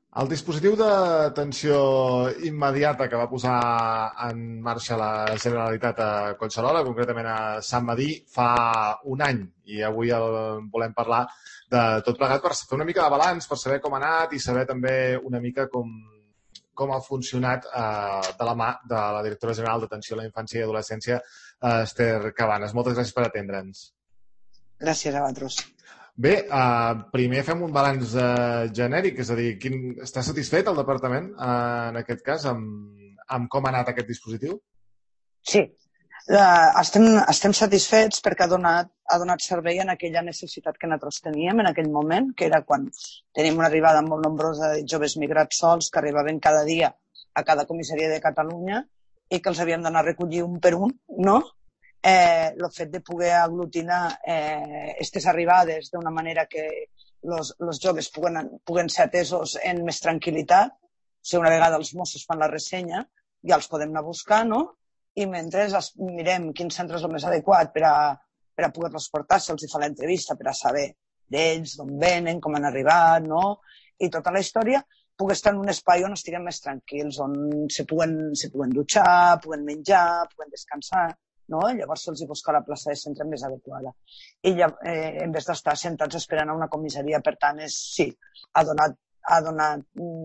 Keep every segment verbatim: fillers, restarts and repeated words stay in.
El dispositiu d'atenció immediata que va posar en marxa la Generalitat a Collserola, concretament a Sant Medir, fa un any, i avui el volem parlar de tot plegat per fer una mica de balanç, per saber com ha anat i saber també una mica com, com ha funcionat eh, de la mà de la directora general d'Atenció a la Infància i Adolescència, Esther Cabanes. Moltes gràcies per atendre'ns. Gràcies, Abatros. Bé, uh, primer fem un balanç uh, genèric, és a dir, quin, està satisfet el departament, uh, en aquest cas, amb, amb com ha anat aquest dispositiu? Sí, uh, estem, estem satisfets perquè ha donat, ha donat servei en aquella necessitat que nosaltres teníem en aquell moment, que era quan teníem una arribada molt nombrosa de joves migrats sols que arribaven cada dia a cada comissaria de Catalunya i que els havíem d'anar a recollir un per un, no? Eh, el fet de poder aglutinar aquestes eh, arribades d'una manera que els joves puguen, puguen ser atesos en més tranquil·litat. O sigui, una vegada els Mossos fan la ressenya, ja els podem anar a buscar, no? I mentre mirem quin centre és el més adequat per a, per a poder-los portar, se'ls fa l'entrevista per a saber d'ells, d'on venen, com han arribat, no? I tota la història pugui estar en un espai on estiguem més tranquils, on se puguen, se puguen dutxar, puguen menjar, puguen descansar. No? Llavors se'ls busca la plaça de centre més adequada. I ja, eh, en vez d'estar sentats esperant a una comissaria, per tant, és, sí, ha donat, ha donat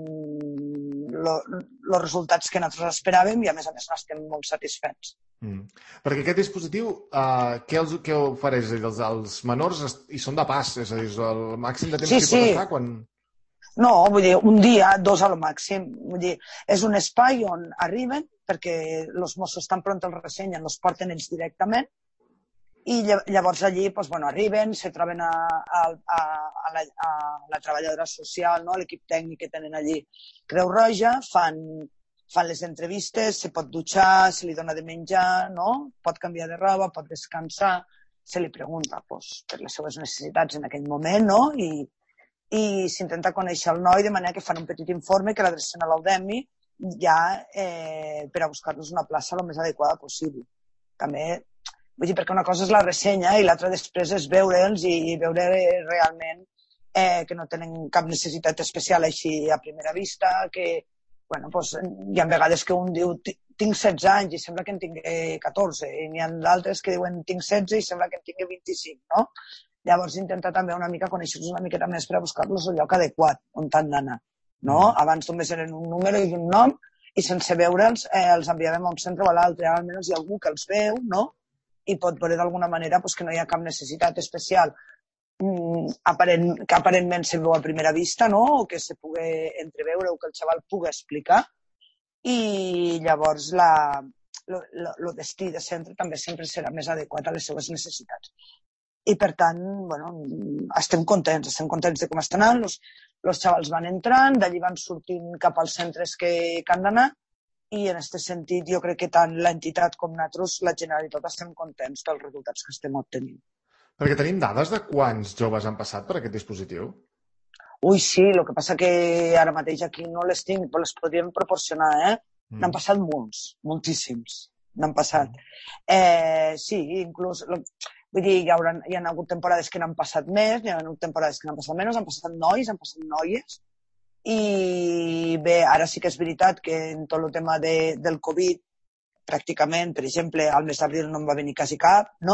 mm, els resultats que nosaltres esperàvem i, a més a més, n'estem molt satisfets. Mm. Perquè aquest dispositiu, eh, què, els, què ofereix? Els, els menors hi són de pas, és a dir, el màxim de temps sí, que hi sí. pot estar quan... No, vull dir, un dia, dos al màxim. Vull dir, és un espai on arriben, perquè els Mossos tan pront els ressenyen, els porten ells directament, i llavors allí doncs, bueno, arriben, se troben a, a, a, la, a la treballadora social, no? L'equip tècnic que tenen allí Creu Roja, fan, fan les entrevistes, se pot dutxar, se li dona de menjar, no? Pot canviar de roba, pot descansar, se li pregunta doncs, per les seves necessitats en aquell moment, no? I, i s'intenta conèixer el noi de manera que fan un petit informe que l'adrecen a l'Audemi ja eh, per a buscar-los una plaça el més adequada possible. També, vull dir, perquè una cosa és la ressenya i l'altra després és veure'ls i veure realment eh, que no tenen cap necessitat especial així a primera vista, que, bueno, doncs, hi ha vegades que un diu tinc setze anys i sembla que en tingui catorze, i n'hi ha d'altres que diuen tinc setze i sembla que en tingui vint-i-cinc, no? Llavors intenta també una mica conèixer-los una miqueta més per a buscar-los el lloc adequat on han d'anar. No? Mm. Abans només eren un número i un nom i sense veure'ls eh, els enviàvem a un centre o a l'altre. Almenys hi ha algú que els veu, no? I pot veure d'alguna manera pues, que no hi ha cap necessitat especial mm, aparent, que aparentment se veu a primera vista, no? O que se pugui entreveure o que el xaval pugui explicar. I llavors la, lo, lo, lo destí de centre també sempre serà més adequat a les seves necessitats. I, per tant, bueno, estem contents, estem contents de com estan anant, els, els xavals van entrant, d'allí van sortint cap als centres que, que han d'anar i, en aquest sentit, jo crec que tant l'entitat com nosaltres, la Generalitat, estem contents dels resultats que estem obtenint. Perquè tenim dades de quants joves han passat per aquest dispositiu? Ui, sí, el que passa que ara mateix aquí no les tinc, però les podríem proporcionar, eh? Mm. N'han passat molts, moltíssims, n'han passat. Mm. Eh, sí, inclús... Vull dir, hi, haurà, hi ha hagut temporades que n'han passat més, hi ha hagut temporades que n'han passat menys, han passat nois, han passat noies. I bé, ara sí que és veritat que en tot el tema de, del Covid, pràcticament, per exemple, al mes d'abril no en va venir quasi cap, no?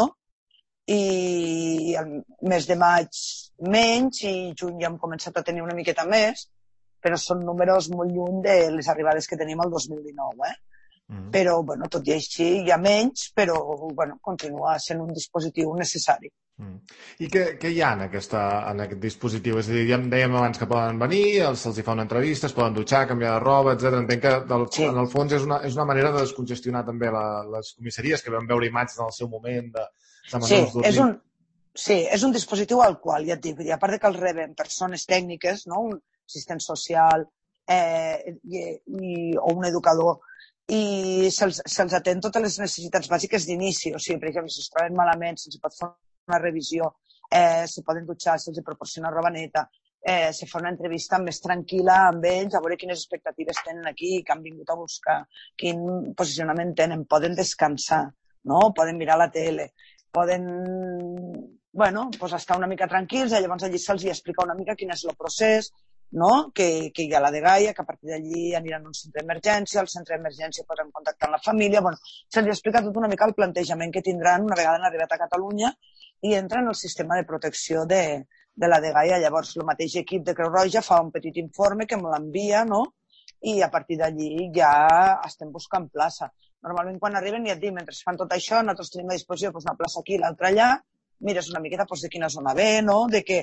I al mes de maig menys, i juny ja hem començat a tenir una miqueta més, però són números molt lluny de les arribades que tenim el dos mil dinou, eh? Mm. Però, bueno, tot i així hi ha menys, però, bueno, continua sent un dispositiu necessari. Mm. I què, què hi ha en, aquesta, en aquest dispositiu? És a dir, ja dèiem abans que poden venir, se'ls hi fa una entrevista, es poden dutxar, canviar de roba, etcètera. Entenc que, del, sí. en el fons, és una, és una manera de descongestionar també la, les comissaries, que vam veure imatges en el seu moment de, de menors sí, dormint. És un, sí, és un dispositiu al qual, ja et dic, a part de que el reben persones tècniques, no? Un assistent social eh, i, i, o un educador, i se'ls, se'ls atén totes les necessitats bàsiques d'inici. O sigui, per exemple, si es troben malament, se'ls pot fer una revisió, eh, se poden dutxar, se'ls proporciona roba neta, eh, se fa una entrevista més tranquil·la amb ells, a veure quines expectatives tenen aquí, que han vingut a buscar, quin posicionament tenen, poden descansar, no? Poden mirar la tele, poden bueno, pues estar una mica tranquils i llavors allí se'ls explica una mica quin és el procés, no? que, que hi ha la dgaia, que a partir d'allí aniran a un centre d'emergència, al centre d'emergència podran contactar amb la família, bueno, se'ls explica tot una mica el plantejament que tindran una vegada han arribat a Catalunya i entren en el sistema de protecció de, de la dgaia. Llavors, el mateix equip de Creu Roja fa un petit informe que me l'envia, no? I a partir d'allí ja estem buscant plaça. Normalment quan arriben, ja et dic, mentre fan tot això, nosaltres tenim a disposició doncs, una plaça aquí i l'altra allà, mires una miqueta doncs, de quina zona ve, no? De que,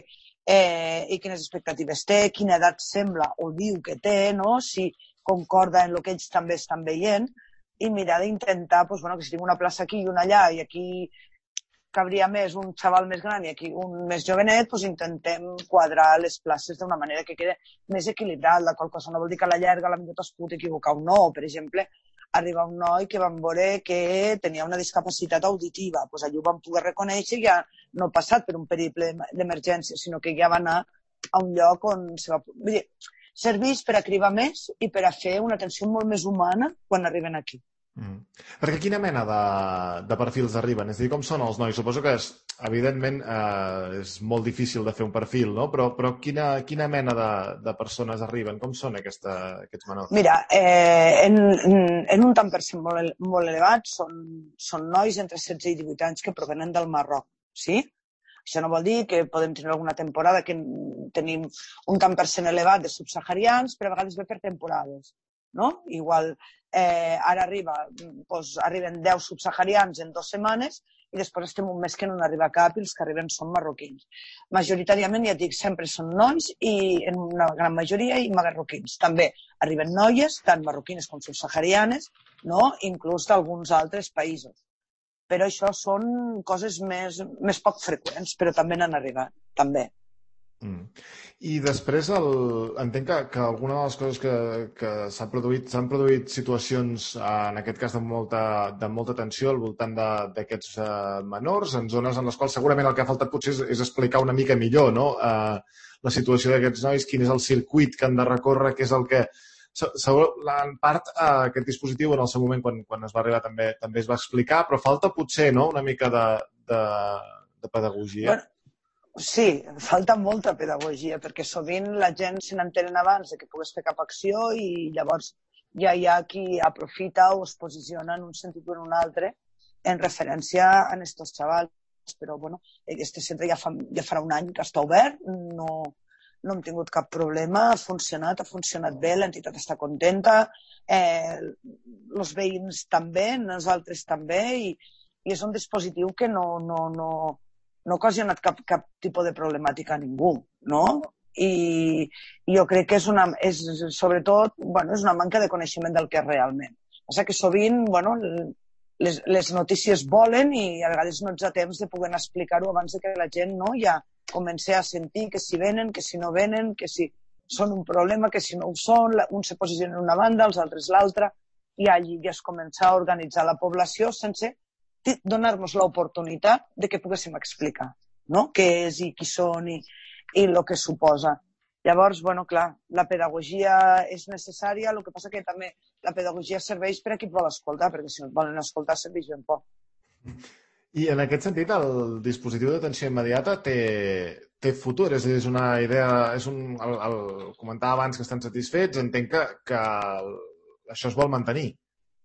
eh, i quines expectatives té, quina edat sembla o diu que té, no? Si concorda en el que ells també estan veient, i mirar d'intentar doncs, bueno, que si tinc una plaça aquí i una allà, i aquí cabria més un xaval més gran i aquí un més jovenet, doncs intentem quadrar les places d'una manera que quede més equilibrat, la qual cosa no vol dir que a la llarga la millor es pugui equivocar o no. Per exemple, arriba un noi que vam veure que tenia una discapacitat auditiva, doncs allò ho vam poder reconèixer i ja no ha passat per un periple d'emergència, sinó que ja va anar a un lloc on se va... Vull dir, serveix per a cribar més i per a fer una atenció molt més humana quan arriben aquí. Mm. Perquè quina mena de, de perfils arriben? És a dir, com són els nois? Suposo que, és, evidentment, eh, és molt difícil de fer un perfil, no? Però, però quina, quina mena de, de persones arriben? Com són aquesta, aquests menors? Mira, eh, en, en un tant per cent molt, molt elevat són, són nois entre setze i divuit anys que provenen del Marroc, sí? Això no vol dir que podem tenir alguna temporada que tenim un tant per cent elevat de subsaharians, però a vegades ve per temporades, no? Igual eh, ara arriba, doncs, arriben deu subsaharians en dues setmanes i després estem un mes que no n'arriba cap i els que arriben són marroquins. Majoritàriament, ja et dic, sempre són nois i en una gran majoria i marroquins. També arriben noies, tant marroquines com subsaharianes, no? Inclús d'alguns altres països. Però això són coses més, més poc freqüents, però també n'han arribat, també. Mm. I després el... entenc que, que alguna de les coses que, que s'han produït, s'han produït situacions, en aquest cas de molta, de molta tensió al voltant d'aquests uh, menors, en zones en les quals segurament el que ha faltat potser és, és explicar una mica millor, no? Uh, la situació d'aquests nois, quin és el circuit que han de recórrer, què és el que... Segur, en part, uh, aquest dispositiu en el seu moment, quan, quan es va arribar, també, també es va explicar, però falta potser, no?, una mica de, de, de pedagogia. Bueno, sí, falta molta pedagogia, perquè sovint la gent se n'entenen abans de que pogués fer cap acció i llavors ja hi ha qui aprofita o es posiciona en un sentit o en un altre en referència a aquests xavals. Però, bueno, aquest centre ja, fa, ja farà un any que està obert, no, no hem tingut cap problema, ha funcionat, ha funcionat bé, l'entitat està contenta, eh, els veïns també, nosaltres també, i, i és un dispositiu que no... no, no no ha ocasionat cap, cap tipus de problemàtica a ningú, no? I, i jo crec que és, una, és sobretot, bueno, és una manca de coneixement del que és realment. O sigui que sovint, bueno, les, les notícies volen i a vegades no ets a temps de poder explicar-ho abans de que la gent, no, ja comenci a sentir que si venen, que si no venen, que si són un problema, que si no ho són, un se posiciona en una banda, els altres l'altra, i allí ja es comença a organitzar la població sense donar-nos l'oportunitat de que poguéssim explicar, no? Què és i qui són i, i el que suposa. Llavors, bueno, clar, la pedagogia és necessària, el que passa que també la pedagogia serveix per a qui et vol escoltar, perquè si no et volen escoltar serveix ben poc. I en aquest sentit, el dispositiu d'atenció immediata té, té futur, és a dir, és una idea, és un, el, el comentava abans que estan satisfets, entenc que, que això es vol mantenir.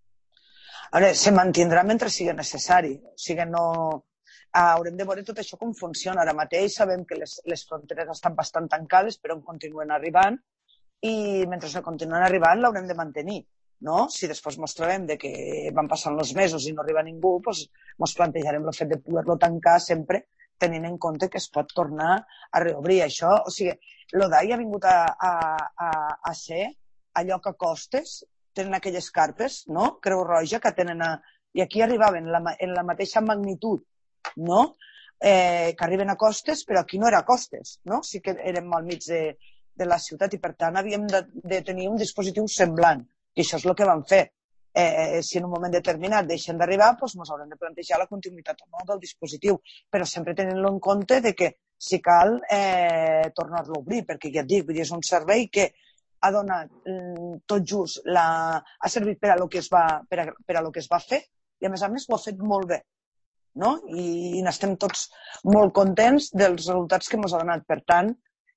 A veure, se mantindrà mentre sigui necessari. O sigui, no... haurem de veure tot això com funciona. Ara mateix sabem que les, les fronteres estan bastant tancades, però en continuen arribant, i mentre no continuen arribant l'haurem de mantenir, no? Si després ens trobem de que van passant els mesos i no arriba ningú, doncs ens plantejarem el fet de poder-lo tancar sempre tenint en compte que es pot tornar a reobrir això. O sigui, l'O D A I ha vingut a, a, a, a ser allò que costes, tenen aquelles carpes, no? Creu Roja, que tenen a... I aquí arribaven en la, en la mateixa magnitud, no? Eh, que arriben a Costes, però aquí no era Costes, no? Sí que érem al mig de, de la ciutat i, per tant, havíem de, de tenir un dispositiu semblant. I això és el que vam fer. Eh, si en un moment determinat deixen d'arribar, doncs ens haurem de plantejar la continuïtat o no del dispositiu, però sempre tenint-lo en compte de que si cal eh, tornar-lo a obrir, perquè ja et dic, és un servei que ha donat tot just, la, ha servit per a lo que es va, per a, per a lo que es va fer i a més a més ho ha fet molt bé, no? I, i n'estem tots molt contents dels resultats que ens ha donat. Per tant,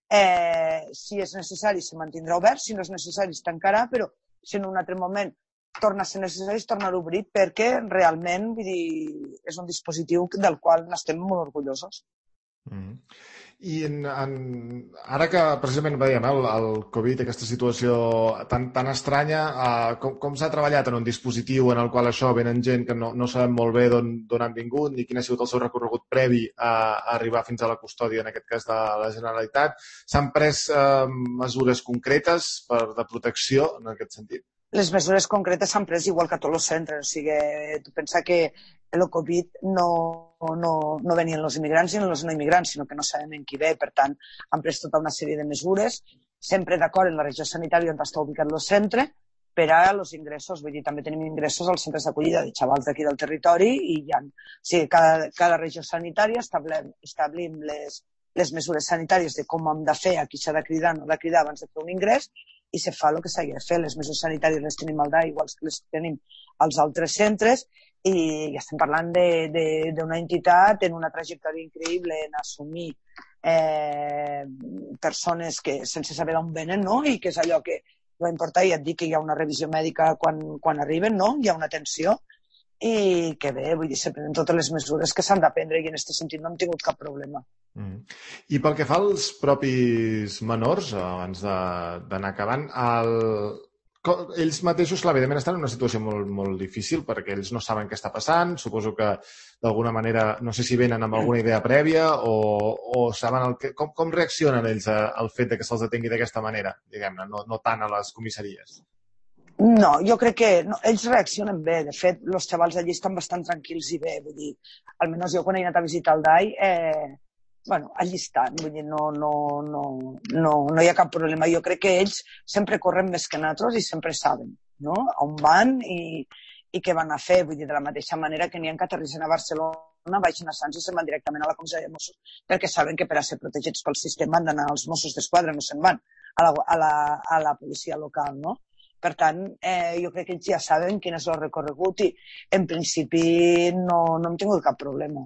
Eh, si és necessari, se mantindrà obert, si no és necessari, es tancarà, però si en un altre moment torna a ser necessari, es tornarà a obrir, perquè realment, vull dir, és un dispositiu del qual n'estem molt orgullosos. Mm. I en, en, ara que precisament veiem el, el Covid, aquesta situació tan, tan estranya, eh, com, com s'ha treballat en un dispositiu en el qual això venen gent que no, no sabem molt bé d'on han vingut ni quin ha sigut el seu recorregut previ a, a arribar fins a la custòdia, en aquest cas de la Generalitat? S'han pres eh, mesures concretes per, de protecció en aquest sentit? Les mesures concretes s'han pres igual que a tots els centres. O sigui, tu pensa que el Covid no, no, no venien els immigrants ni els no immigrants, sinó que no sabem en qui ve. Per tant, han pres tota una sèrie de mesures, sempre d'acord en la regió sanitària on està ubicat el centre, per a els ingressos. Vull dir, també tenim ingressos als centres d'acollida de xavals d'aquí del territori i ja, o sigui, cada, cada regió sanitària establim, establim les, les mesures sanitàries de com hem de fer, a qui s'ha de cridar, no de cridar abans de fer un ingrés, i se fa el que s'hagi de fer. Les mesures sanitàries les tenim al D A I, igual que les tenim als altres centres, i estem parlant d'una entitat en una trajectòria increïble en assumir eh, persones que sense saber d'on venen, no? I que és allò que va importar, i et dic que hi ha una revisió mèdica quan, quan arriben, no? Hi ha una atenció, i que bé, vull dir, se prenen totes les mesures que s'han de prendre i en aquest sentit no hem tingut cap problema. Mm. I pel que fa als propis menors, abans d'anar acabant, el... ells mateixos, clar, evidentment, estan en una situació molt, molt difícil perquè ells no saben què està passant, suposo que d'alguna manera, no sé si venen amb alguna idea prèvia o, o saben el que... Com, com reaccionen ells al fet de que se'ls detengui d'aquesta manera, diguem-ne, no, no tant a les comissaries? No, jo crec que no, ells reaccionen bé. De fet, els xavals allí estan bastant tranquils i bé. Vull dir, almenys jo quan he anat a visitar el D A I, eh, bueno, allí estan. Vull dir, no, no, no, no, no hi ha cap problema. Jo crec que ells sempre corren més que nosaltres i sempre saben, no?, on van i, i què van a fer. Vull dir, de la mateixa manera que n'hi ha que aterrissen a Barcelona, baixen a Sants i se'n van directament a la comissaria de Mossos, perquè saben que per a ser protegits pel sistema han d'anar als Mossos d'Esquadra, no se'n van a la, a, la, a la policia local, no? Per tant, eh, jo crec que ells ja saben quin és el recorregut i, en principi, no, no hem tingut cap problema.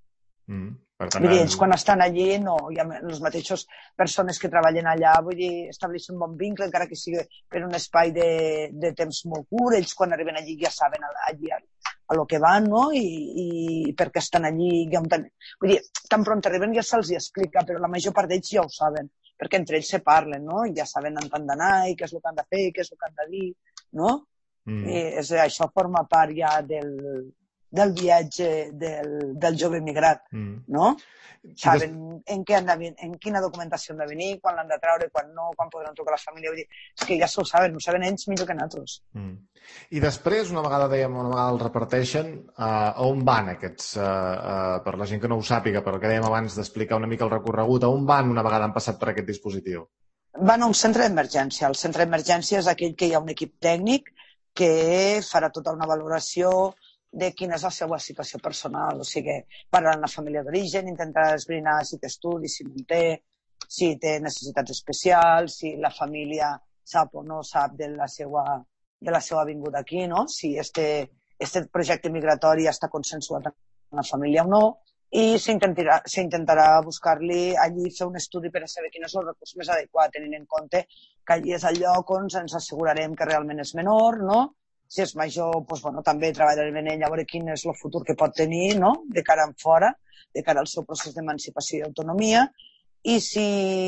Mm, per tant, vull dir, ells quan estan allí, no, hi ha les mateixes persones que treballen allà, vull dir, estableixen un bon vincle, encara que sigui per un espai de, de temps molt curt. Ells quan arriben allí ja saben allí a, a lo que van, no?, i, i perquè estan allí. Ja ten... Vull dir, tan pront arriben ja se'ls explica, però la major part d'ells ja ho saben, perquè entre ells se parlen, no?, i ja saben on han d'anar i què és el que han de fer, què és el que han de dir, no? Mm. I és, això forma part ja del, del viatge del, del jove migrat, mm. no? Saben en, què han de, en quina documentació han de venir, quan l'han de treure, quan no, quan podran trucar a la família. Vull dir, és que ja s'ho saben, ho saben ells millor que nosaltres. Mm. I després, una vegada, dèiem, una vegada el reparteixen, uh, a on van aquests, uh, uh, per la gent que no ho sàpiga, per el que dèiem abans d'explicar una mica el recorregut, a on van una vegada han passat per aquest dispositiu? Van a un centre d'emergència. El centre d'emergència és aquell que hi ha un equip tècnic que farà tota una valoració de quina és la seva situació personal. O sigui, parlar amb la família d'origen, intentar esbrinar si té estudis, si no en té, si té necessitats especials, si la família sap o no sap de la seva, de la seva vinguda aquí, no? Si este, este projecte migratori està consensuat amb la família o no, i s'intentarà s'intentarà buscar-li allí, fer un estudi per a saber quin és el recurs més adequat, tenint en compte que allí és el lloc on ens assegurarem que realment és menor, no? Si és major, doncs, bueno, també treballarem en ell a veure quin és el futur que pot tenir, no?, de cara en fora, de cara al seu procés d'emancipació i autonomia, i si,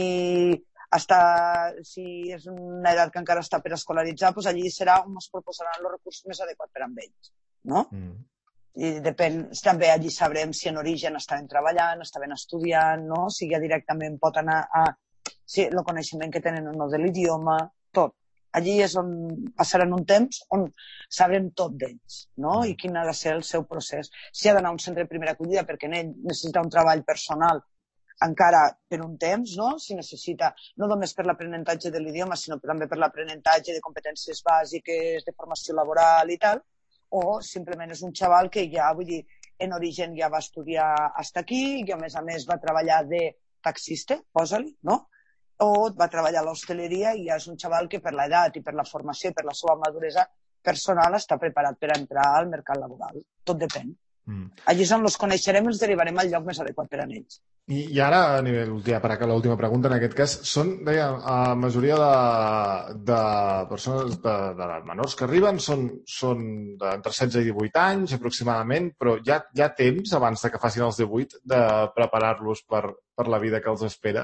està, si és una edat que encara està per escolaritzar, doncs allí serà on es proposaran els recursos més adequats per a ells, no? Mm. I depèn, també allí sabrem si en origen estaven treballant, estaven estudiant, no?, si ja directament pot anar a si el coneixement que tenen o no de l'idioma, tot. Allí és on passaran un temps on sabrem tot d'ells, no?, i quin ha de ser el seu procés. Si ha d'anar a un centre de primera acollida perquè en ell necessita un treball personal encara per un temps, no?, si necessita, no només per l'aprenentatge de l'idioma, sinó també per l'aprenentatge de competències bàsiques, de formació laboral i tal, o simplement és un xaval que ja, vull dir, en origen ja va estudiar hasta aquí, i a més a més va treballar de taxista, posa-li, no?, o va treballar a l'hostaleria i ja és un xaval que per l'edat i per la formació i per la seva maduresa personal està preparat per entrar al mercat laboral. Tot depèn. Mm. Allí és on els coneixerem i els derivarem al lloc més adequat per a ells. I, i ara, a nivell, ja per acabar l'última pregunta, en aquest cas, són, deia, a majoria de, de persones, de, de menors que arriben, són, són d'entre setze i divuit anys, aproximadament, però hi ha, hi ha temps, abans de que facin els divuit, de preparar-los per, per la vida que els espera?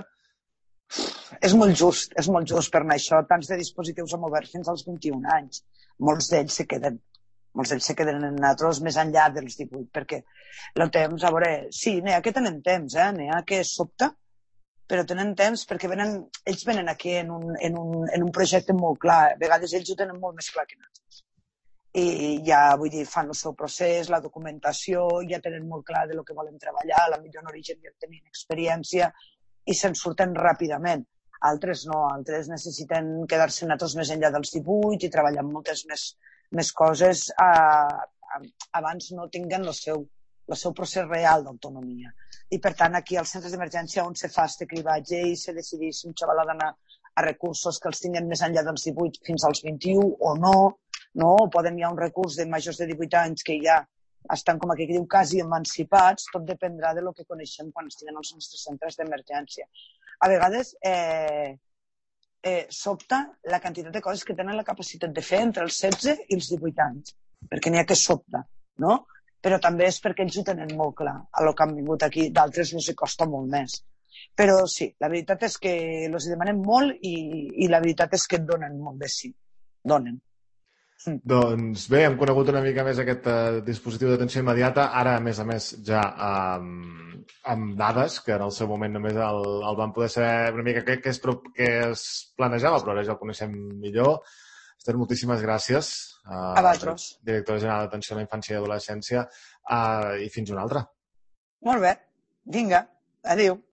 És molt just, és molt just per anar això. Tants de dispositius hem obert fins als vint-i-un anys. Molts d'ells se queden. Molts d'ells se queden en nosaltres més enllà dels divuit, perquè el temps, a veure, sí, n'hi ha que tenen temps, eh? N'hi ha que sobta, però tenen temps perquè venen, ells venen aquí en un, en, un, en un projecte molt clar. A vegades ells ho tenen molt més clar que nosaltres. I ja, vull dir, fan el seu procés, la documentació, ja tenen molt clar de lo que volen treballar, la millor en origen ja tenen experiència i se'n surten ràpidament. Altres no, altres necessiten quedar-se nosaltres més enllà dels divuit i treballar amb moltes més més coses eh, abans no tinguen el seu, el seu procés real d'autonomia. I, per tant, aquí als centres d'emergència on se fa este cribatge i se decideix si un xaval ha d'anar a recursos que els tinguen més enllà dels divuit fins als vint-i-u o no, no? O poden hi ha un recurs de majors de divuit anys que ja estan, com aquí diu, quasi emancipats, tot dependrà de lo que coneixem quan estiguen als nostres centres d'emergència. A vegades, eh, Eh, sobta la quantitat de coses que tenen la capacitat de fer entre els setze i els divuit anys, perquè n'hi ha que sobta, no? Però també és perquè ells ho tenen molt clar, a lo que han vingut aquí, d'altres els costa molt més. Però sí, la veritat és que els demanem molt i, i la veritat és que et donen molt de sí, donen. Mm. Doncs bé, hem conegut una mica més aquest uh, dispositiu d'atenció immediata, ara a més a més ja um, amb dades, que en el seu moment només el, el vam poder saber una mica què, què, es, què es planejava, però ara ja el coneixem millor. Esther, moltíssimes gràcies. Uh, a vosaltres. Directora General d'Atenció a la Infància i Adolescència, uh, i fins una altra. Molt bé, vinga, adéu.